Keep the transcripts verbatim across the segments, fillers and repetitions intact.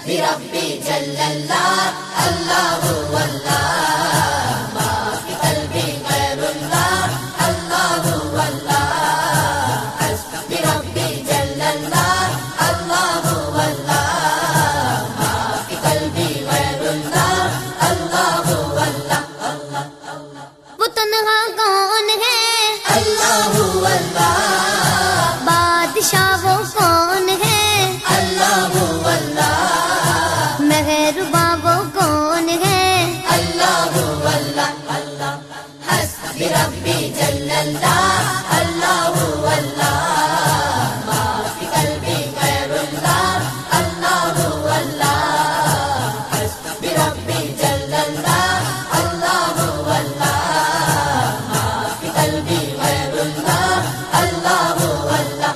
بربی جل اللہ اللہ اللہ ما فی قلبی غیر اللہ اللہ اللہ بربی جل اللہ اللہ اللہ ما فی قلبی غیر اللہ اللہ اللہ وہ تنہا کون ہے اللہ اللہ بادشاہ وہ کون ہے اللہ اللہ مہرباں وہ کون ہے اللہ اللہ اللہ حسبی ربی جل اللہ اللہ اللہ ما فی قلبی غیر اللہ اللہ اللہ حسبی ربی جل اللہ اللہ اللہ ما فی قلبی غیر اللہ اللہ اللہ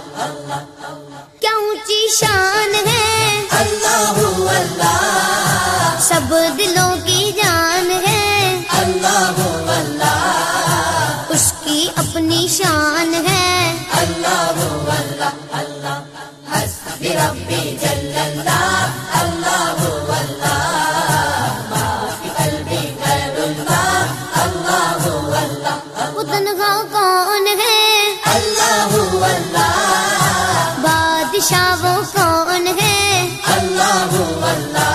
کیا اونچی شان ہے اللہ اللہ سب دلوں کی جان ہے اللہ اللہ اس کی اپنی شان ہے اللہ اللہ اللہ حسبی ربی جل اللہ اللہ اللہ ما فی قلبی غیر اللہ اللہ اللہ وہ تنہا کون ہے اللہ اللہ بادشاہ وہ کون ہے اللہ اللہ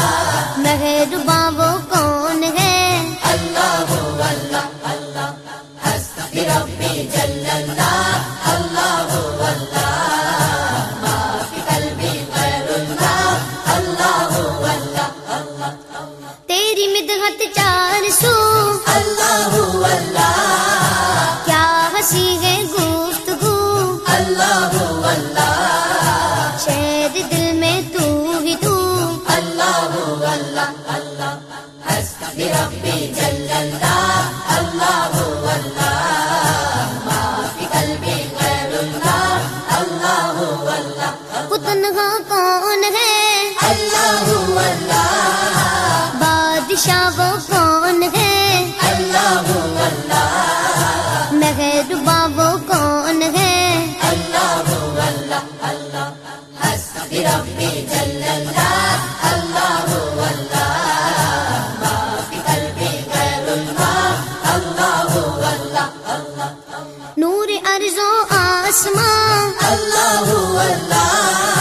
مہرباں وہ کون ہے اللہ اللہ اللہ حسبی ربی جل اللہ اللہ اللہ ما فی قلبی غیر اللہ اللہ اللہ تیری مدحت چار سو اللہ اللہ کیا ہنسی ہے گفتگو اللہ اللہ شہر دل میں تو ہی تو اللہ اللہ اللہ حسبی ربی جل اللہ اللہ اللہ ما فی قلبی غیر اللہ اللہ اللہ وہ تنہا کون ہے اللہ اللہ بادشاہ وہ کون ہے اللہ اللہ مہرباں وہ کون ہے اللہ اللہ اللہ حسبی ربی جل اللہ اللہ اللہ ما فی قلبی غیر اللہ اللہ اللہ نور ارض و آسمان اللہ اللہ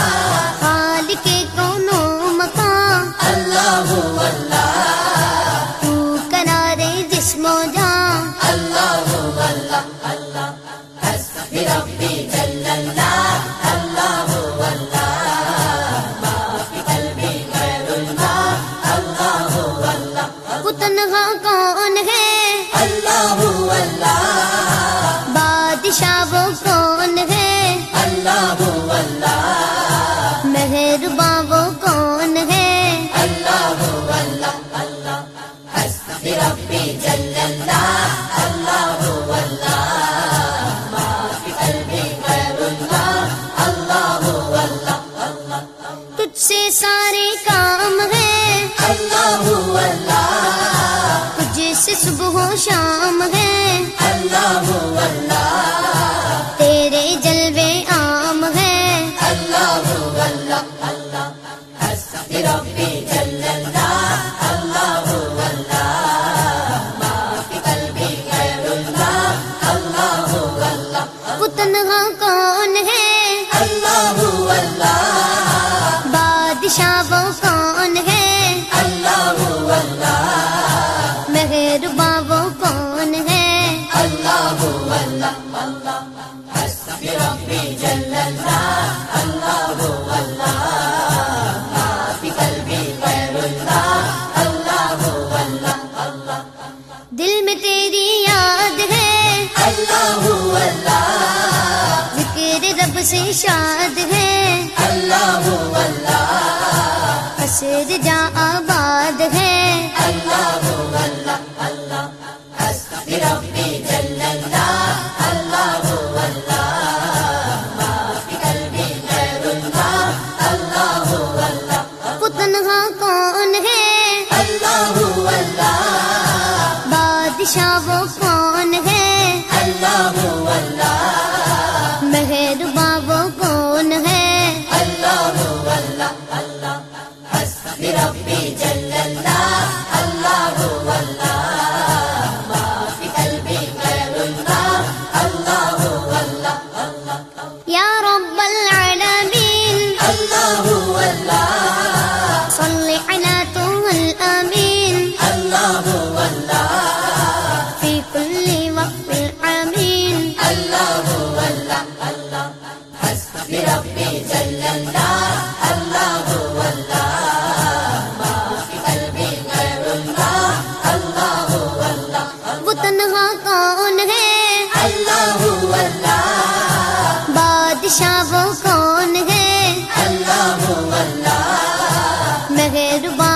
خالق کون و مکان اللہ اللہ تو کنارے جسم و جان اللہ اللہ اللہ حسبی ربی جل اللہ اللہ اللہ ما فی قلبی غیر اللہ اللہ اللہ وہ تنہا کون ہے اللہ اللہ بادشاہ وہ کون ہے اللہ اللہ مہرباں وہ کون ہے اللہ اللہ اللہ حسبی ربی جل اللہ اللہ اللہ ما فی قلبی غیر اللہ اللہ اللہ تجھ سے سارے کام ہے اللہ اللہ تجھ سے صبح و شام ہے اللہ اللہ تیرے جلوے عام ہے اللہ اللہ اللہ حسبی ربی جل اللہ اللہ اللہ ما فی قلبی غیر اللہ اللہ اللہ وہ تنہا کون ہے اللہ اللہ بادشاہ وہ کون ہے اللہ اللہ مہرباں وہ کون ہے اللہ اللہ اللہ حسبی ربی جل اللہ اللہ اللہ ما فی قلبی غیر اللہ اللہ اللہ اللہ دل میں تیری یاد ہے اللہ اللہ ذکر رب سے شاد ہے اللہ اللہ عصر جا آباد ہے اللہ اللہ اللہ حسبی ربی جل اللہ اللہ اللہ ما فی قلبی غیر اللہ اللہ اللہ وہ تنہا کون ہے اللہ اللہ بادشاہ وہ کون ہے اللہ اللہ مہرباں وہ کون ہے اللہ اللہ اللہ اللہ صل على طه الأمين اللہ اللہ في كل وقت الآمين اللہ اللہ اللہ حسبی ربی جل اللہ اللہ اللہ ما فی قلبی غیر اللہ اللہ اللہ وہ تنہا کون ہے اللہ اللہ بادشاہ وہ کون ہے اللہ اللہ مہربان